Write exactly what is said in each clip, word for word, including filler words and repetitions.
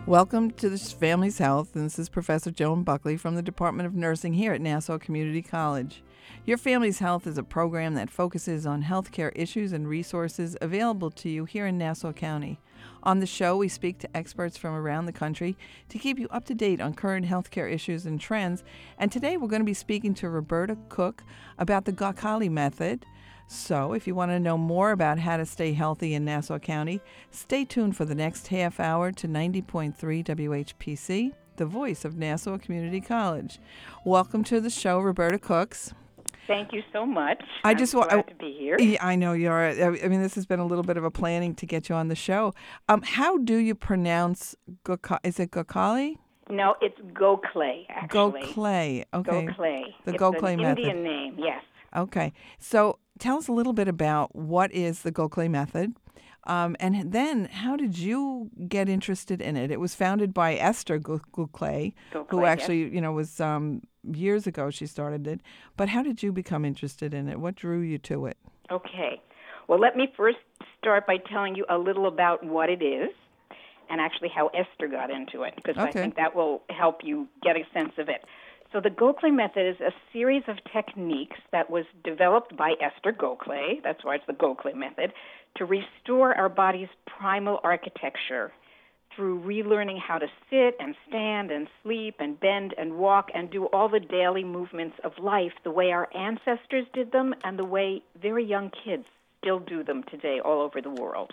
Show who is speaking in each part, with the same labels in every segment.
Speaker 1: Welcome to this Family's Health, and this is Professor Joan Buckley from the Department of Nursing here at Nassau Community College. Your Family's Health is a program that focuses on healthcare issues and resources available to you here in Nassau County. On the show, we speak to experts from around the country to keep you up to date on current healthcare issues and trends. And today we're going to be speaking to Roberta Cook about the Gokhale method. So if you want to know more about how to stay healthy in Nassau County, stay tuned for the next half hour to ninety point three W H P C, the voice of Nassau Community College. Welcome to the show, Roberta Cooks.
Speaker 2: Thank you so much.
Speaker 1: I
Speaker 2: I'm
Speaker 1: just want
Speaker 2: glad to be here.
Speaker 1: Yeah, I know you're. I mean, this has been a little bit of a planning to get you on the show. Um, how do you pronounce Gokhale? Is it Gokhale?
Speaker 2: No, it's Gokhale, actually.
Speaker 1: Gokhale. Okay.
Speaker 2: Gokhale.
Speaker 1: The
Speaker 2: it's
Speaker 1: Gokhale
Speaker 2: an
Speaker 1: method.
Speaker 2: Indian name, yes.
Speaker 1: Okay. So tell us a little bit about what is the Gokhale method, um, and then how did you get interested in it? It was founded by Esther Gokhale, who actually,
Speaker 2: yes.
Speaker 1: you know, was um, years ago she started it. But how did you become interested in it? What drew you to it?
Speaker 2: Okay. Well, let me first start by telling you a little about what it is and actually how Esther got into it, because
Speaker 1: Okay.
Speaker 2: I think that will help you get a sense of it. So the Gokhale method is a series of techniques that was developed by Esther Gokhale, that's why it's the Gokhale method, to restore our body's primal architecture through relearning how to sit and stand and sleep and bend and walk and do all the daily movements of life the way our ancestors did them and the way very young kids still do them today all over the world.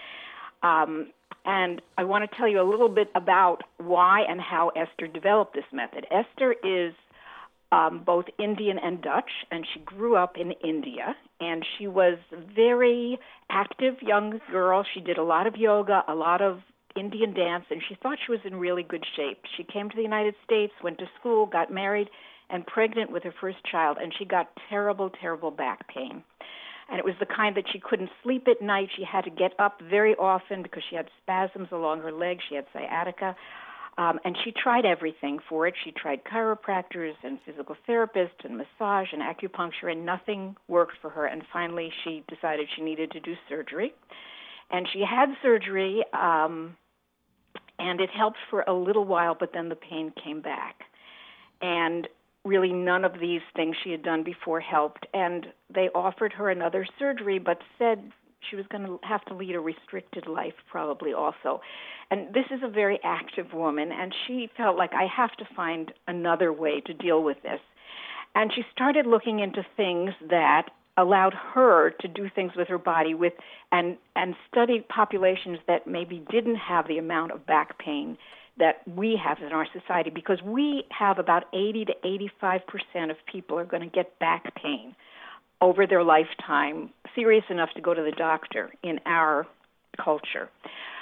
Speaker 2: Um, And I want to tell you a little bit about why and how Esther developed this method. Esther is um, both Indian and Dutch, and she grew up in India. And she was a very active young girl. She did a lot of yoga, a lot of Indian dance, and she thought she was in really good shape. She came to the United States, went to school, got married, and pregnant with her first child, and she got terrible, terrible back pain. And it was the kind that she couldn't sleep at night. She had to get up very often because she had spasms along her legs. She had sciatica. Um, and she tried everything for it. She tried chiropractors and physical therapists and massage and acupuncture, and nothing worked for her. And finally, she decided she needed to do surgery. And she had surgery, um, and it helped for a little while, but then the pain came back. And really none of these things she had done before helped, and they offered her another surgery but said she was going to have to lead a restricted life probably also. And this is a very active woman, and she felt like, I have to find another way to deal with this. And she started looking into things that allowed her to do things with her body with and, and study populations that maybe didn't have the amount of back pain that we have in our society, because we have about eighty to eighty-five percent of people are going to get back pain over their lifetime, serious enough to go to the doctor in our culture.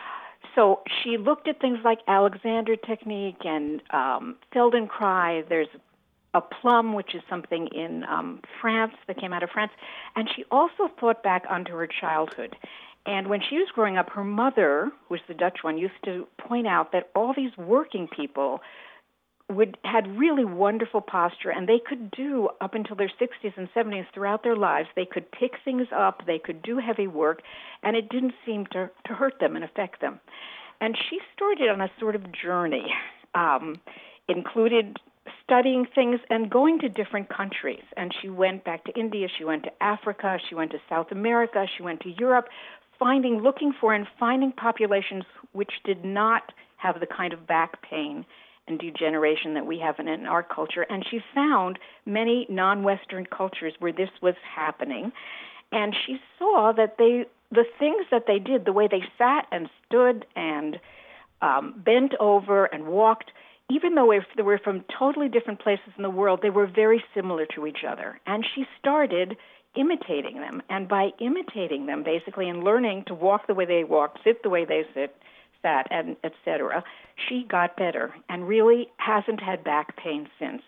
Speaker 2: So she looked at things like Alexander technique and um, Feldenkrais. There's a plum, which is something in um, France that came out of France. And she also thought back onto her childhood. And when she was growing up, her mother, who was the Dutch one, used to point out that all these working people would had really wonderful posture, and they could do up until their sixties and seventies throughout their lives. They could pick things up, they could do heavy work, and it didn't seem to, to hurt them and affect them. And she started on a sort of journey, um, included studying things and going to different countries. And she went back to India, she went to Africa, she went to South America, she went to Europe, finding, looking for and finding populations which did not have the kind of back pain and degeneration that we have in, in our culture. And she found many non-Western cultures where this was happening. And she saw that they, the things that they did, the way they sat and stood and um, bent over and walked, even though if they were from totally different places in the world, they were very similar to each other. And she started imitating them. And by imitating them, basically, and learning to walk the way they walked, sit the way they sit, sat, and et cetera, she got better and really hasn't had back pain since.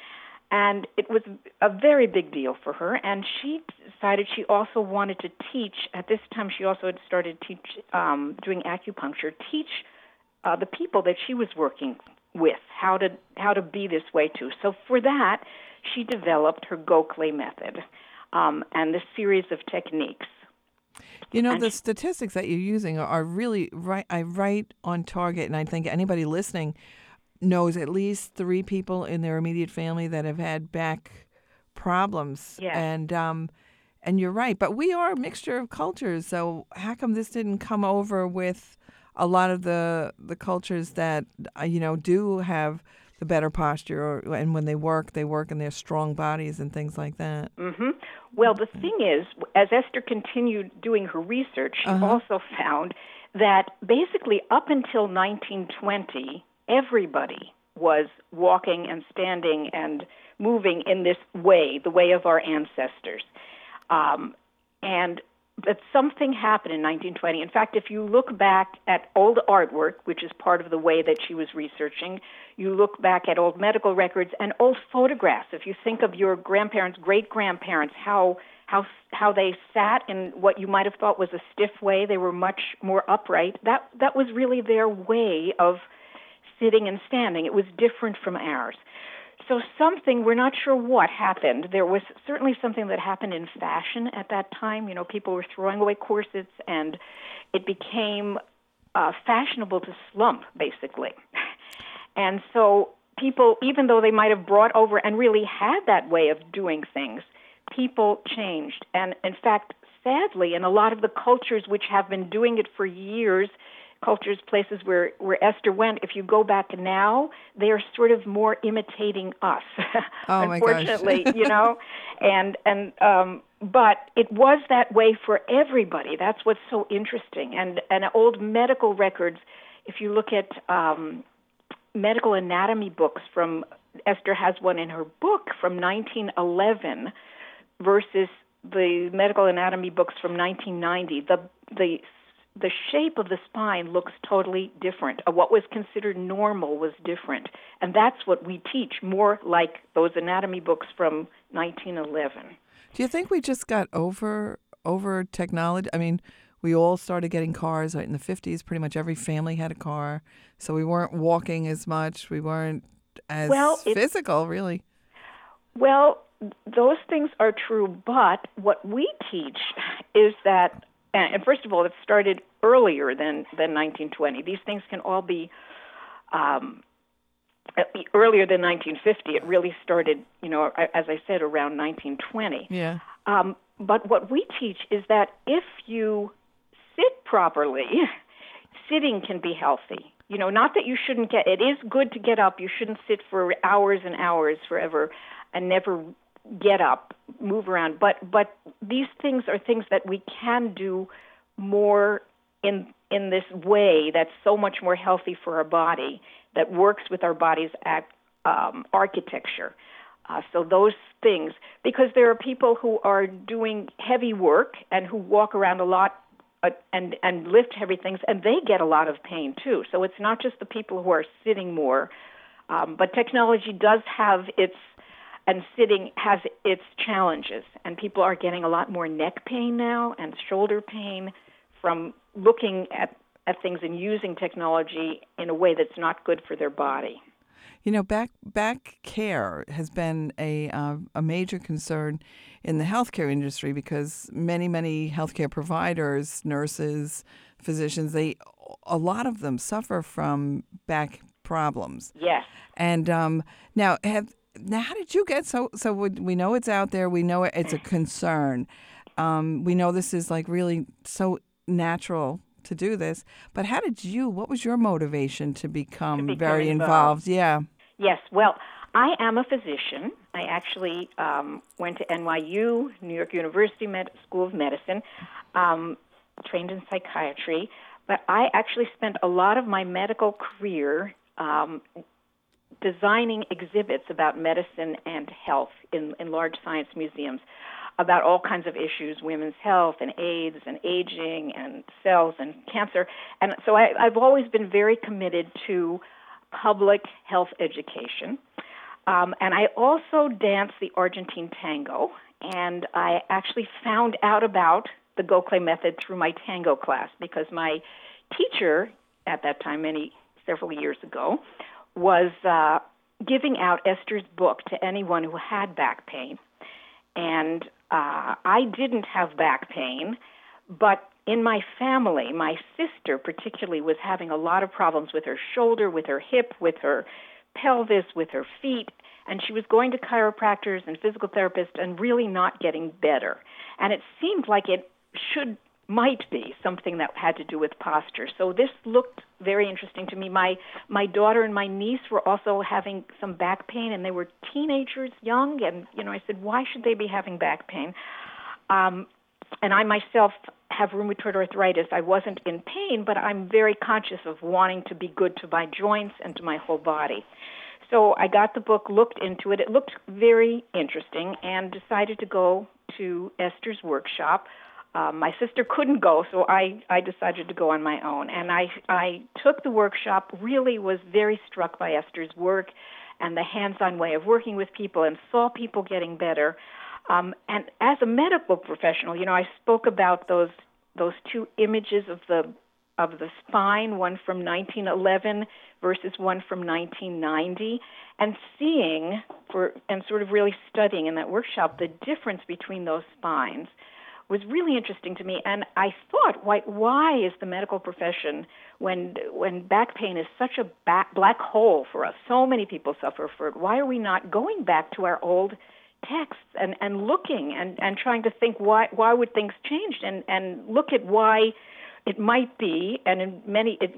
Speaker 2: And it was a very big deal for her. And she decided she also wanted to teach. At this time, she also had started teach, um, doing acupuncture, teach uh, the people that she was working with how to how to be this way too. So for that, she developed her Gokhale method um, and this series of techniques.
Speaker 1: You know,
Speaker 2: And
Speaker 1: the statistics that you're using are, are really right, I right on target, and I think anybody listening knows at least three people in their immediate family that have had back problems.
Speaker 2: yes.
Speaker 1: And um, and you're right, but we are a mixture of cultures. So how come this didn't come over with a lot of the the cultures that uh, you know do have the better posture, or and when they work, they work in their strong bodies and things like that.
Speaker 2: hmm Well, the thing is, as Esther continued doing her research, she
Speaker 1: Uh huh.
Speaker 2: also found that basically up until nineteen twenty, everybody was walking and standing and moving in this way, the way of our ancestors. Um, and but something happened in nineteen twenty. In fact, if you look back at old artwork, which is part of the way that she was researching, you look back at old medical records and old photographs. If you think of your grandparents, great-grandparents, how how how they sat in what you might have thought was a stiff way, they were much more upright. That that was really their way of sitting and standing. It was different from ours. So something, we're not sure what happened. There was certainly something that happened in fashion at that time. You know, people were throwing away corsets, and it became uh, fashionable to slump, basically. And so people, even though they might have brought over and really had that way of doing things, people changed. And in fact, sadly, in a lot of the cultures which have been doing it for years, cultures, places where, where Esther went, if you go back now, they are sort of more imitating us,
Speaker 1: Oh my gosh.
Speaker 2: unfortunately, you know. And and um, but it was that way for everybody. That's what's so interesting. And and old medical records, if you look at um, medical anatomy books from, Esther has one in her book from nineteen eleven versus the medical anatomy books from nineteen ninety. The the the shape of the spine looks totally different. What was considered normal was different. And that's what we teach, more like those anatomy books from nineteen eleven.
Speaker 1: Do you think we just got over over technology? I mean, we all started getting cars right in the fifties. Pretty much every family had a car. So we weren't walking as much. We weren't as
Speaker 2: Well, it,
Speaker 1: physical, really.
Speaker 2: well, those things are true, but what we teach is that, and first of all, it started earlier than, than nineteen twenty. These things can all be um, earlier than nineteen fifty. It really started, you know, as I said, around nineteen twenty.
Speaker 1: Yeah.
Speaker 2: Um, but what we teach is that if you sit properly, sitting can be healthy. You know, not that you shouldn't get, it is good to get up. You shouldn't sit for hours and hours forever and never get up, move around. But but these things are things that we can do more in in this way that's so much more healthy for our body, that works with our body's act, um, architecture. Uh, so those things, because there are people who are doing heavy work and who walk around a lot uh, and, and lift heavy things, and they get a lot of pain too. So it's not just the people who are sitting more, um, but technology does have its, and sitting has its challenges. And people are getting a lot more neck pain now and shoulder pain from looking at, at things and using technology in a way that's not good for their body.
Speaker 1: You know, back back care has been a uh, a major concern in the healthcare industry because many many healthcare providers, nurses, physicians, they a lot of them suffer from back problems.
Speaker 2: Yes.
Speaker 1: And um, now, have now, how did you get so? So we, we know it's out there. We know it's a concern. Um, we know this is like really so natural to do this, but how did you, what was your motivation to become,
Speaker 2: to become
Speaker 1: very
Speaker 2: involved.
Speaker 1: involved? Yeah.
Speaker 2: Yes, well, I am a physician. I actually um, went to N Y U, New York University Med- School of Medicine, um, trained in psychiatry, but I actually spent a lot of my medical career um, designing exhibits about medicine and health in, in large science museums, about all kinds of issues, women's health and AIDS and aging and cells and cancer. And so I, I've always been very committed to public health education. Um, and I also dance the Argentine tango. And I actually found out about the Gokhale method through my tango class because my teacher at that time, many several years ago, was uh, giving out Esther's book to anyone who had back pain. And uh, I didn't have back pain, but in my family, my sister particularly was having a lot of problems with her shoulder, with her hip, with her pelvis, with her feet, and she was going to chiropractors and physical therapists and really not getting better. And it seemed like it should, might be something that had to do with posture. So this looked very interesting to me. My my daughter and my niece were also having some back pain, and they were teenagers, young, and, you know, I said, why should they be having back pain? Um, and I myself have rheumatoid arthritis. I wasn't in pain, but I'm very conscious of wanting to be good to my joints and to my whole body. So I got the book, looked into it. It looked very interesting, and decided to go to Esther's workshop. Um, my sister couldn't go, so I, I decided to go on my own. And I, I took the workshop, really was very struck by Esther's work and the hands-on way of working with people, and saw people getting better. Um, and as a medical professional, you know, I spoke about those those two images of the of the spine, one from nineteen eleven versus one from nineteen ninety, and seeing for and sort of really studying in that workshop the difference between those spines was really interesting to me. And I thought, why why is the medical profession, when when back pain is such a back, black hole for us, so many people suffer for it, why are we not going back to our old texts and, and looking and, and trying to think why why would things change, and, and look at why it might be, and in many it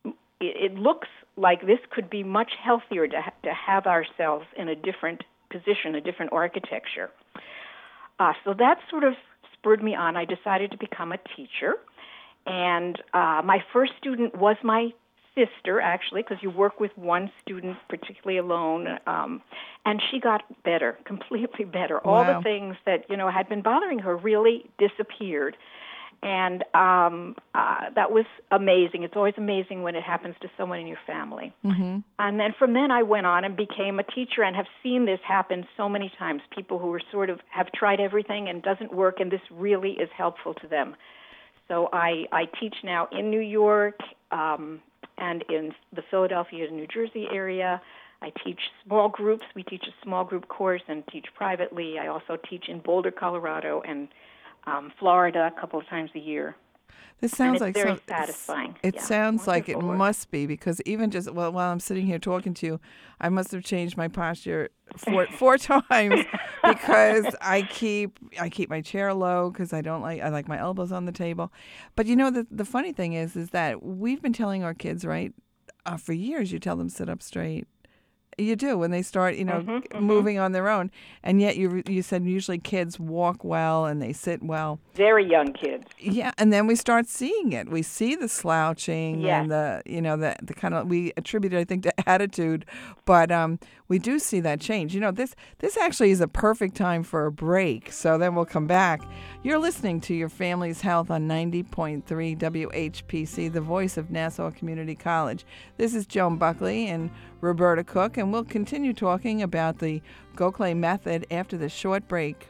Speaker 2: it looks like this could be much healthier to ha- to have ourselves in a different position, a different architecture. Uh, so that sort of spurred me on. I decided to become a teacher, and uh, my first student was my sister, actually, because you work with one student, particularly alone, um, and she got better, completely better. All
Speaker 1: Wow.
Speaker 2: the things that, you know, had been bothering her really disappeared, and um, uh, that was amazing. It's always amazing when it happens to someone in your family.
Speaker 1: Mm-hmm.
Speaker 2: And then from then I went on and became a teacher, and have seen this happen so many times. People who are sort of have tried everything and doesn't work, and this really is helpful to them. So I, I teach now in New York, um, and in the Philadelphia and New Jersey area. I teach small groups. We teach a small group course and teach privately. I also teach in Boulder, Colorado, and um, Florida a couple of times a year.
Speaker 1: This sounds
Speaker 2: and it's
Speaker 1: like
Speaker 2: very
Speaker 1: so,
Speaker 2: satisfying.
Speaker 1: It
Speaker 2: Yeah,
Speaker 1: sounds like it
Speaker 2: wonderful work.
Speaker 1: must be, because even just well, while I'm sitting here talking to you, I must have changed my posture four four times because I keep I keep my chair low because I don't like I like my elbows on the table. But you know the the funny thing is is that we've been telling our kids, right, uh, for years. You tell them sit up straight. You do when they start, you know,
Speaker 2: Mhm, mhm.
Speaker 1: moving on their own, and yet you you said usually kids walk well and they sit well.
Speaker 2: Very young kids.
Speaker 1: Yeah, and then we start seeing it. We see the slouching
Speaker 2: Yes.
Speaker 1: and the, you know, the the kind of, we attribute it, I think, to attitude, but um, we do see that change. You know, this this actually is a perfect time for a break. So then we'll come back. You're listening to Your Family's Health on ninety point three W H P C, the voice of Nassau Community College. This is Joan Buckley and Roberta Cook, and we'll continue talking about the Gokhale method after this short break.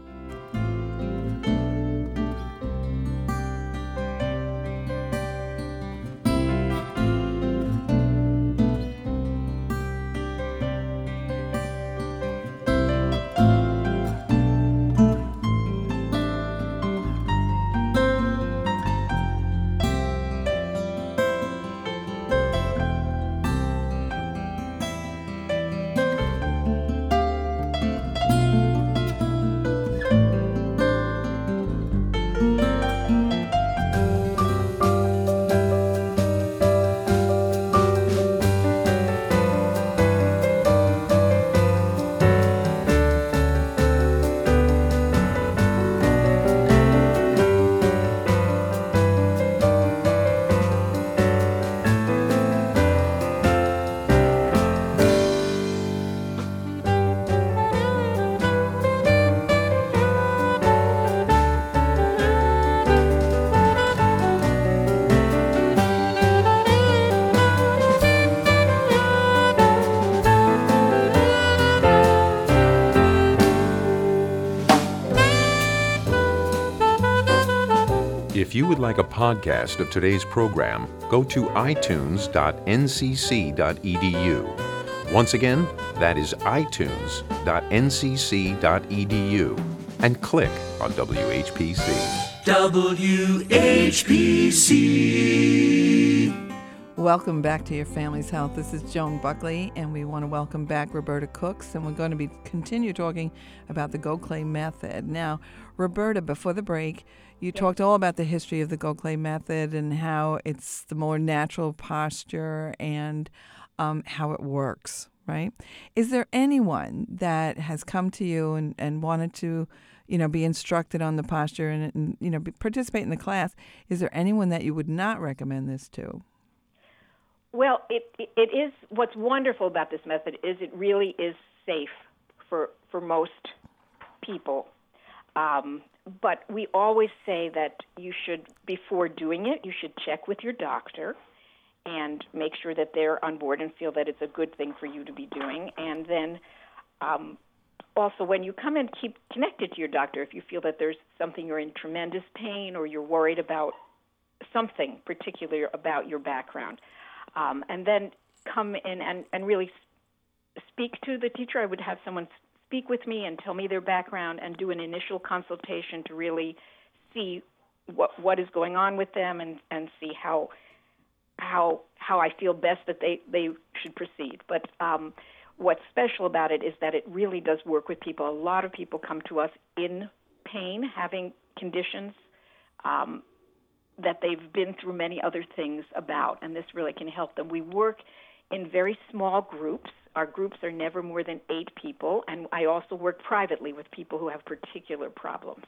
Speaker 3: If you would like a podcast of today's program, go to i tunes dot n c c dot e d u. Once again, that is i tunes dot n c c dot e d u, and click on W H P C.
Speaker 4: W H P C.
Speaker 1: Welcome back to Your Family's Health. This is Joan Buckley, and we want to welcome back Roberta Cooks, and we're going to be continue talking about the Gokhale method. Now, Roberta, before the break, you yes. talked all about the history of the Gokhale method and how it's the more natural posture and um, how it works, right? Is there anyone that has come to you and, and wanted to, you know, be instructed on the posture and, and you know, be, participate in the class? Is there anyone that you would not recommend this to?
Speaker 2: Well, it it is, what's wonderful about this method is it really is safe for for most people. Um, but we always say that you should, before doing it, you should check with your doctor and make sure that they're on board and feel that it's a good thing for you to be doing. And then um, also when you come and keep connected to your doctor, if you feel that there's something you're in tremendous pain or you're worried about something particular about your background. Um, and then come in and, and really speak to the teacher. I would have someone speak with me and tell me their background and do an initial consultation to really see what what is going on with them and, and see how how how I feel best that they, they should proceed. But um, what's special about it is that it really does work with people. A lot of people come to us in pain, having conditions um that they've been through many other things about, and this really can help them. We work in very small groups. Our groups are never more than eight people, and I also work privately with people who have particular problems.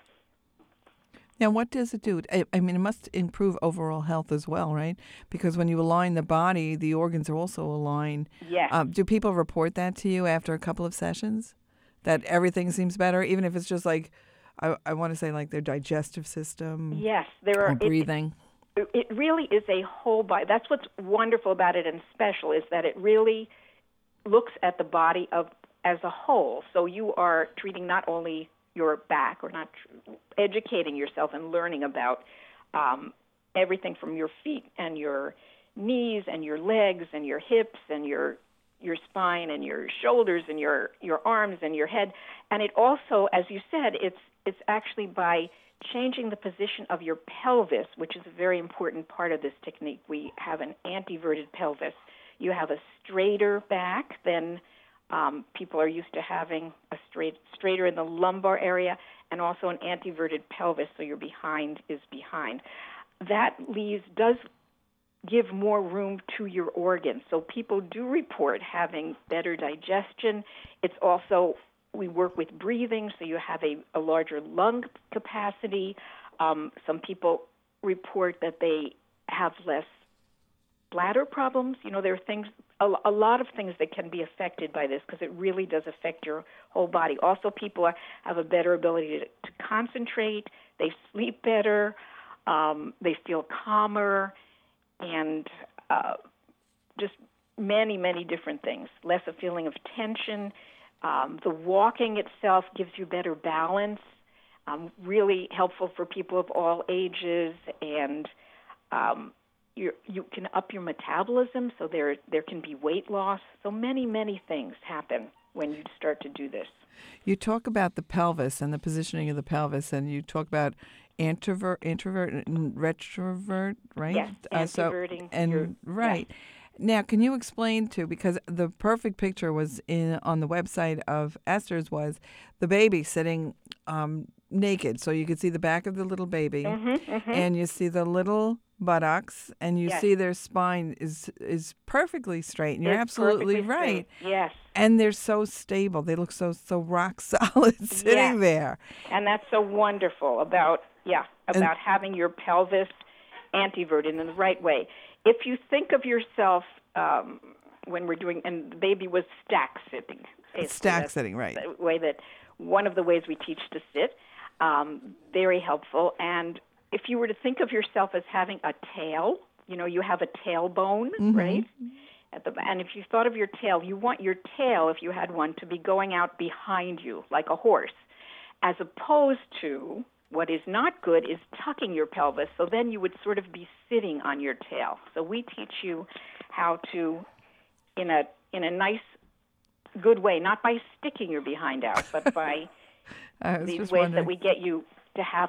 Speaker 1: Now, what does it do? I, I mean, it must improve overall health as well, right? Because when you align the body, the organs are also aligned.
Speaker 2: Yes.
Speaker 1: Um, do people report that to you after a couple of sessions, that everything seems better, even if it's just like, I, I want to say like their digestive system.
Speaker 2: Yes, there are
Speaker 1: or breathing.
Speaker 2: It, it really is a whole body. That's what's wonderful about it and special is that it really looks at the body of as a whole. So you are treating not only your back or not educating yourself and learning about um, everything from your feet and your knees and your legs and your hips and your your spine and your shoulders and your, your arms and your head. And it also, as you said, it's it's actually by changing the position of your pelvis, which is a very important part of this technique. We have an anteverted pelvis. You have a straighter back than um, people are used to having, a straight straighter in the lumbar area, and also an anteverted pelvis, so your behind is behind. That leaves, does give more room to your organs. So people do report having better digestion. It's also, we work with breathing, so you have a, a larger lung capacity. Um, some people report that they have less bladder problems. You know, there are things, a, a lot of things that can be affected by this because it really does affect your whole body. Also, people are, have a better ability to, to concentrate. They sleep better. Um, they feel calmer. And uh, just many, many different things. Less a feeling of tension. Um, the walking itself gives you better balance. Um, really helpful for people of all ages. And um, you you can up your metabolism, so there there can be weight loss. So many, many things happen when you start to do this.
Speaker 1: You talk about the pelvis and the positioning of the pelvis, and you talk about introvert, introvert, and retrovert, right?
Speaker 2: Yes, anteverting.
Speaker 1: Uh, so, and
Speaker 2: your,
Speaker 1: right.
Speaker 2: Yes.
Speaker 1: Now, can you explain to, because the perfect picture was in on the website of Esther's was the baby sitting um, naked, so you could see the back of the little baby,
Speaker 2: mm-hmm, mm-hmm.
Speaker 1: and you see the little buttocks, and you
Speaker 2: yes.
Speaker 1: see their spine is is perfectly straight, and you're
Speaker 2: it's
Speaker 1: absolutely right.
Speaker 2: Straight. Yes.
Speaker 1: And they're so stable. They look so so rock solid sitting
Speaker 2: yes.
Speaker 1: there.
Speaker 2: And that's so wonderful about, yeah, about
Speaker 1: and,
Speaker 2: having your pelvis anteverted in the right way. If you think of yourself um, when we're doing, and the baby was stack sitting.
Speaker 1: Stack sitting, right.
Speaker 2: The way that, one of the ways we teach to sit, um, very helpful. And if you were to think of yourself as having a tail, you know, you have a tailbone,
Speaker 1: mm-hmm.
Speaker 2: right? At the, and if you thought of your tail, you want your tail, if you had one, to be going out behind you like a horse, as opposed to what is not good is tucking your pelvis, so then you would sort of be sitting on your tail. So we teach you how to, in a in a nice, good way, not by sticking your behind out, but by
Speaker 1: these ways
Speaker 2: wondering. that we get you to have it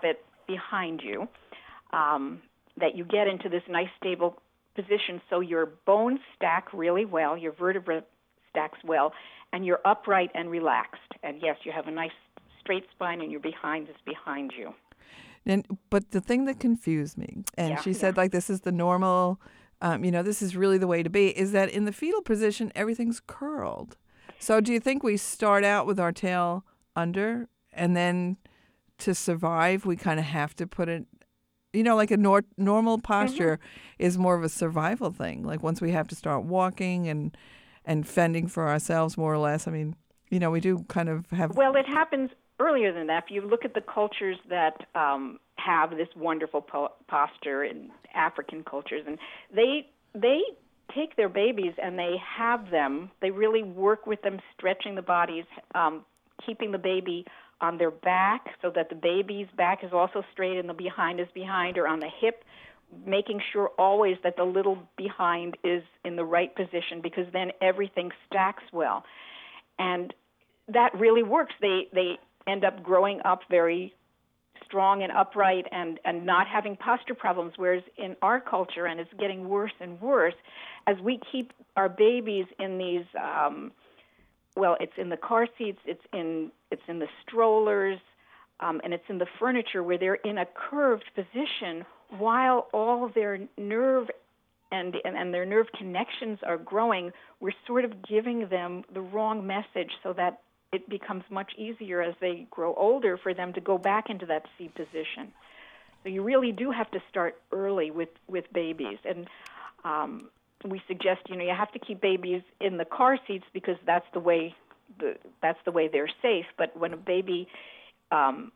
Speaker 2: behind you, um, that you get into this nice stable position so your bones stack really well, your vertebra stacks well, and you're upright and relaxed. And yes, you have a nice straight spine and your behind is behind you.
Speaker 1: And, but the thing that confused me, and
Speaker 2: Yeah,
Speaker 1: she
Speaker 2: yeah.
Speaker 1: said, like, this is the normal, um, you know, this is really the way to be, is that in the fetal position, everything's curled. So do you think we start out with our tail under, and then to survive, we kind of have to put it, you know, like a nor- normal posture
Speaker 2: Mm-hmm.
Speaker 1: is more of a survival thing. Like once we have to start walking and and fending for ourselves, more or less. I mean, you know, we do kind of have.
Speaker 2: Well, it happens earlier than that. If you look at the cultures that um, have this wonderful po- posture in African cultures, and they they take their babies and they have them. They really work with them, stretching the bodies, um, keeping the baby on their back so that the baby's back is also straight and the behind is behind, or on the hip, making sure always that the little behind is in the right position, because then everything stacks well. And that really works. They they end up growing up very strong and upright and, and not having posture problems, whereas in our culture, and it's getting worse and worse, as we keep our babies in these, um, well, it's in the car seats, it's in it's in the strollers, um, and it's in the furniture where they're in a curved position while all of their nerve and, and, and their nerve connections are growing. We're sort of giving them the wrong message so that it becomes much easier as they grow older for them to go back into that C position. So you really do have to start early with, with babies. And um, we suggest, you know, you have to keep babies in the car seats because that's the way the, that's the way they're safe. But when a baby um,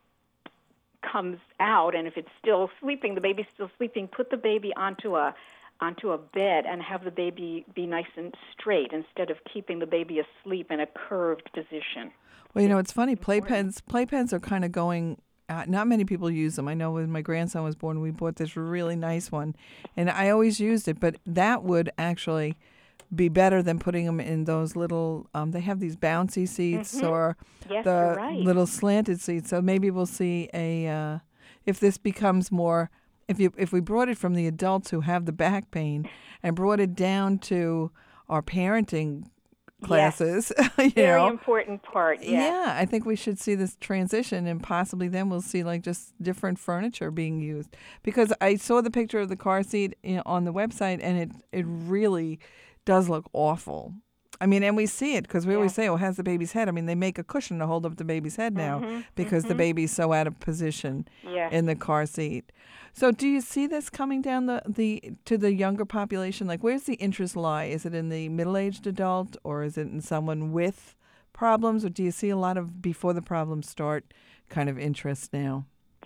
Speaker 2: comes out, and if it's still sleeping, the baby's still sleeping, put the baby onto a onto a bed and have the baby be nice and straight instead of keeping the baby asleep in a curved position.
Speaker 1: Well, you know, it's funny. Playpens, playpens are kind of going. Uh, not many people use them. I know when my grandson was born, we bought this really nice one, and I always used it. But that would actually be better than putting them in those little. Um, they have these bouncy seats
Speaker 2: Mm-hmm.
Speaker 1: or
Speaker 2: Yes,
Speaker 1: the
Speaker 2: you're right.
Speaker 1: little slanted seats. So maybe we'll see a. Uh, if this becomes more. If you if we brought it from the adults who have the back pain and brought it down to our parenting classes, you
Speaker 2: Very
Speaker 1: know,
Speaker 2: important part, yeah.
Speaker 1: yeah, I think we should see this transition, and possibly then we'll see like just different furniture being used. Because I saw the picture of the car seat, you know, on the website, and it it really does look awful. I mean, and we see it because we always say, "Oh, it has the baby's head." I mean, they make a cushion to hold up the baby's head now
Speaker 2: Mm-hmm,
Speaker 1: because the baby's so out of position
Speaker 2: Yes.
Speaker 1: in the car seat. So, do you see this coming down the, the to the younger population? Like, where's the interest lie? Is it in the middle-aged adult, or is it in someone with problems, or do you see a lot of before the problems start kind of interest now?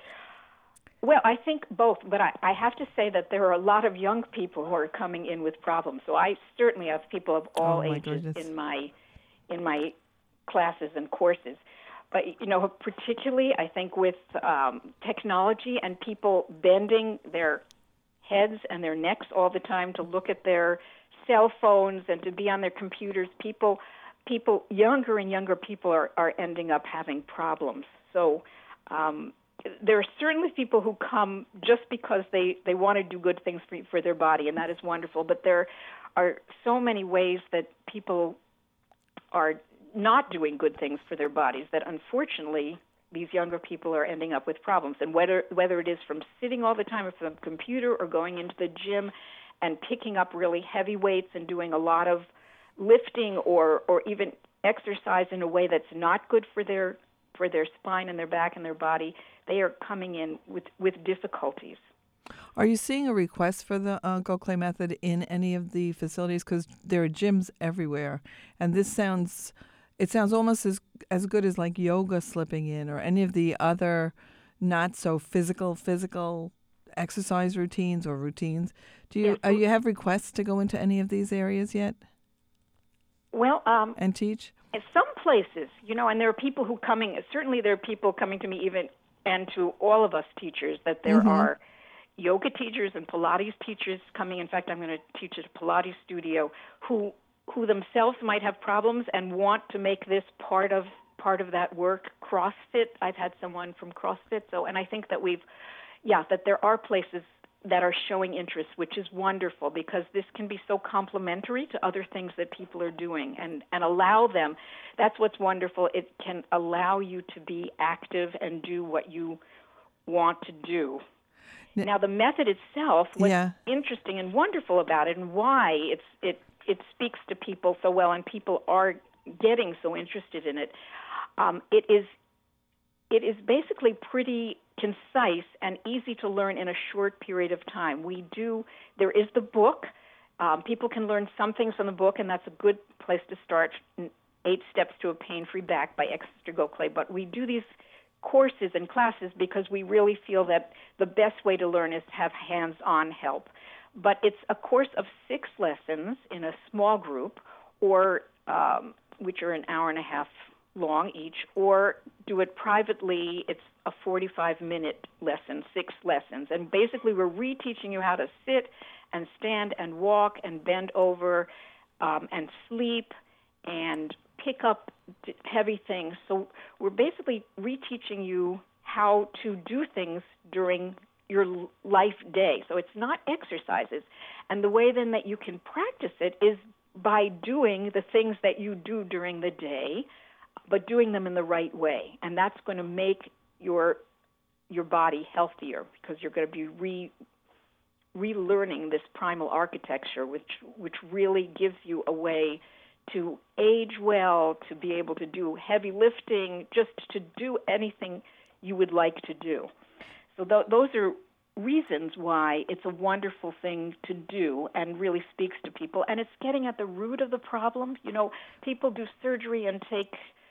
Speaker 2: Well, I think both, but I, I have to say that there are a lot of young people who are coming in with problems. So I certainly have people of all
Speaker 1: Oh, my
Speaker 2: ages
Speaker 1: goodness.
Speaker 2: in my in my classes and courses. But, you know, particularly I think with um, technology and people bending their heads and their necks all the time to look at their cell phones and to be on their computers, people, people younger and younger people are, are ending up having problems. So um, there are certainly people who come just because they, they want to do good things for, for their body, and that is wonderful. But there are so many ways that people are not doing good things for their bodies that unfortunately these younger people are ending up with problems. And whether whether it is from sitting all the time from the computer or going into the gym and picking up really heavy weights and doing a lot of lifting or, or even exercise in a way that's not good for their for their spine and their back and their body, they are coming in with, with difficulties.
Speaker 1: Are you seeing a request for the uh, Goclay method in any of the facilities? Because there are gyms everywhere, and this sounds, it sounds almost as as good as like yoga slipping in, or any of the other not so physical physical exercise routines or routines. Do you
Speaker 2: Yes.
Speaker 1: uh, you have requests to go into any of these areas yet
Speaker 2: Well, um,
Speaker 1: and teach?
Speaker 2: in some places, you know, and there are people who coming, certainly there are people coming to me even, and to all of us teachers, that there
Speaker 1: Mhm.
Speaker 2: are yoga teachers and Pilates teachers coming. In fact, I'm going to teach at a Pilates studio who who themselves might have problems and want to make this part of part of that work. CrossFit, I've had someone from CrossFit. So, and I think that we've, yeah, that there are places that are showing interest, which is wonderful because this can be so complementary to other things that people are doing and, and allow them. That's what's wonderful. It can allow you to be active and do what you want to do. Now, the method itself, what's
Speaker 1: yeah.
Speaker 2: interesting and wonderful about it and why it's, it, it speaks to people so well and people are getting so interested in it, um, it is it is basically pretty concise and easy to learn in a short period of time. We do, there is the book. Um, people can learn some things from the book, and that's a good place to start, Eight Steps to a Pain-Free Back by Esther Gokhale. But we do these courses and classes because we really feel that the best way to learn is to have hands-on help. But it's a course of six lessons in a small group, or um, which are an hour and a half long each, or do it privately. It's a forty-five minute lesson, six lessons. And basically we're reteaching you how to sit and stand and walk and bend over um, and sleep and pick up heavy things. So we're basically reteaching you how to do things during your life day. So it's not exercises. And the way then that you can practice it is by doing the things that you do during the day, but doing them in the right way. And that's going to make your your body healthier because you're going to be re relearning this primal architecture, which which really gives you a way to age well, to be able to do heavy lifting, just to do anything you would like to do. So th- those are reasons why it's a wonderful thing to do and really speaks to people. And it's getting at the root of the problem. You know, people do surgery and take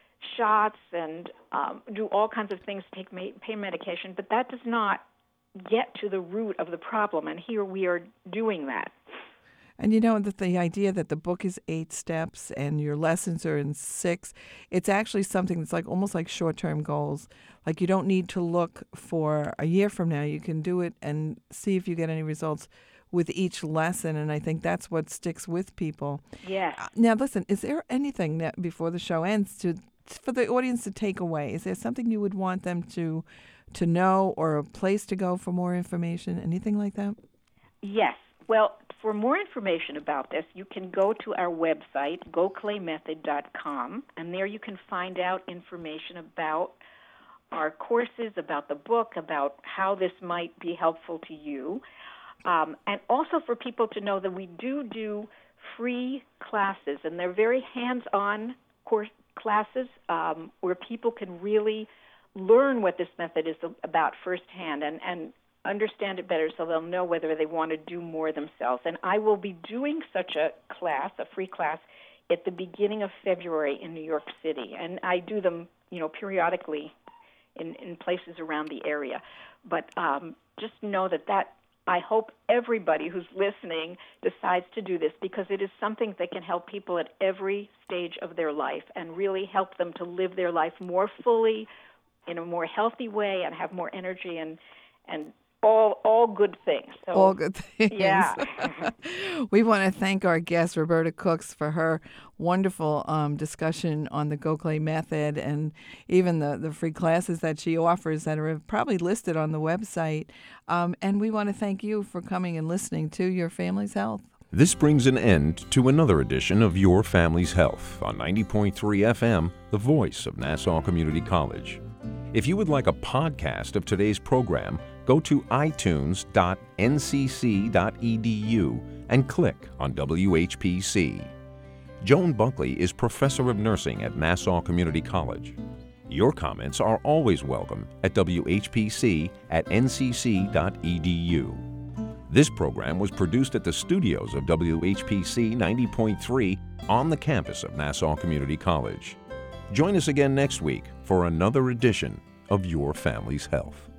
Speaker 2: shots and um, do all kinds of things, take ma- pain medication, but that does not get to the root of the problem. And here we are doing that.
Speaker 1: And you know, the, the idea that the book is eight steps and your lessons are in six, it's actually something that's like almost like short-term goals. Like you don't need to look for a year from now. You can do it and see if you get any results with each lesson. And I think that's what sticks with people.
Speaker 2: Yes.
Speaker 1: Uh, now, listen, is there anything that before the show ends to for the audience to take away? Is there something you would want them to to know or a place to go for more information? Anything like that?
Speaker 2: Yes. Well, for more information about this, you can go to our website, gokhale method dot com, and there you can find out information about our courses, about the book, about how this might be helpful to you. Um, and also for people to know that we do do free classes, and they're very hands-on course classes um, where people can really learn what this method is about firsthand and, and understand it better so they'll know whether they want to do more themselves. And I will be doing such a class, a free class, at the beginning of February in New York City. And I do them, you know, periodically in, in places around the area. But um, just know that that I hope everybody who's listening decides to do this because it is something that can help people at every stage of their life and really help them to live their life more fully, in a more healthy way, and have more energy and and all all good things. So,
Speaker 1: all good things.
Speaker 2: Yeah.
Speaker 1: We want to thank our guest, Roberta Cooks, for her wonderful um, discussion on the Gokhale method and even the, the free classes that she offers that are probably listed on the website. Um, and we want to thank you for coming and listening to Your Family's Health.
Speaker 3: This brings an end to another edition of Your Family's Health on ninety point three F M, the voice of Nassau Community College. If you would like a podcast of today's program, go to i tunes dot n c c dot e d u and click on W H P C. Joan Buckley is Professor of Nursing at Nassau Community College. Your comments are always welcome at W H P C at n c c dot e d u. This program was produced at the studios of W H P C ninety point three on the campus of Nassau Community College. Join us again next week for another edition of Your Family's Health.